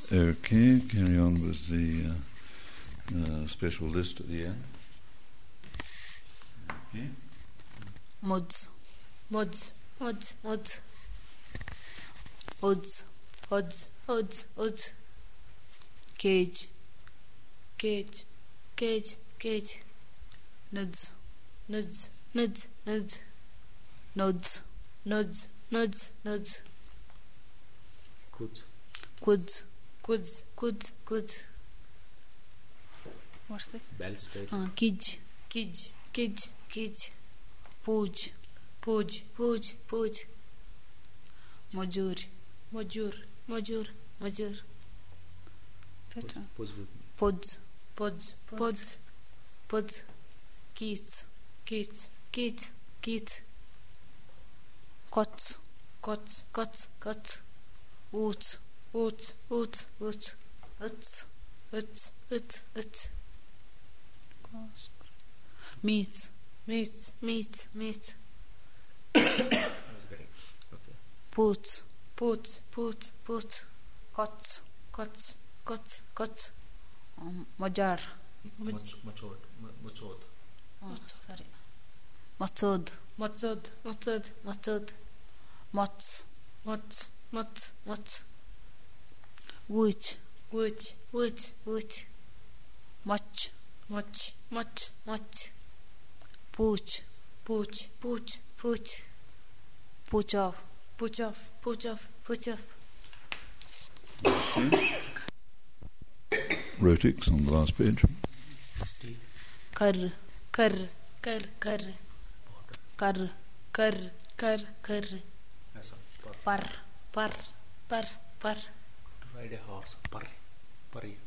Okay, carry on with the special list at the end. Okay. Mods. Mods. Odds. Odds. Cage. Cage. Nuds. Nuds. Nods. Quids. What's that? Bell straight. Kij. Pooj. Mojur. That's one. Pods. Keats. Cots. Oots. Uts. Meats. I was getting. Okay. Poots. Cots. Majar. Machod. Sorry. Matsod. Mots. Wooch. Much. Pooch. Pooch off. Rotix on the last page. Steve. Curr. As a Par. to ride a horse. Pari.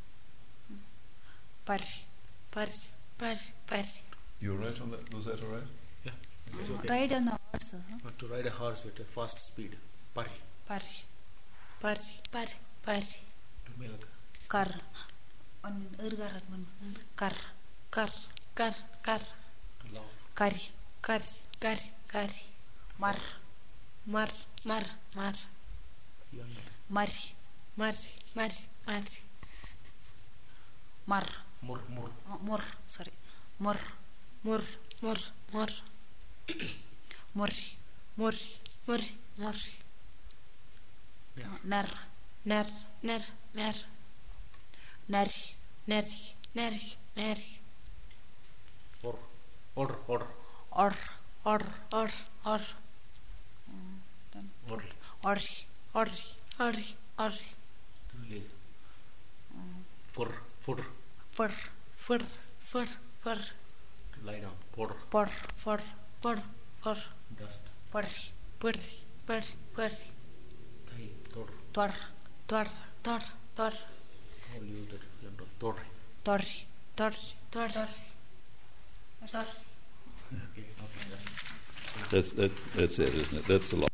You were right on that? Was that all right? Yeah. It's okay. Ride on a horse. But to ride a horse at a fast speed. Pari. To milk. Kar. On urgarat man. Kar. To love. Kari. Mar. Young. Mari. Mar. Mur. Sorry. Mur. Yeah. Nar. Nari. Or. Or. To release. Fur. Fur. To lie down. Por. Dust. Thai. Tor. Tor. All you that you Tor. Okay. That's it, isn't it? That's the last.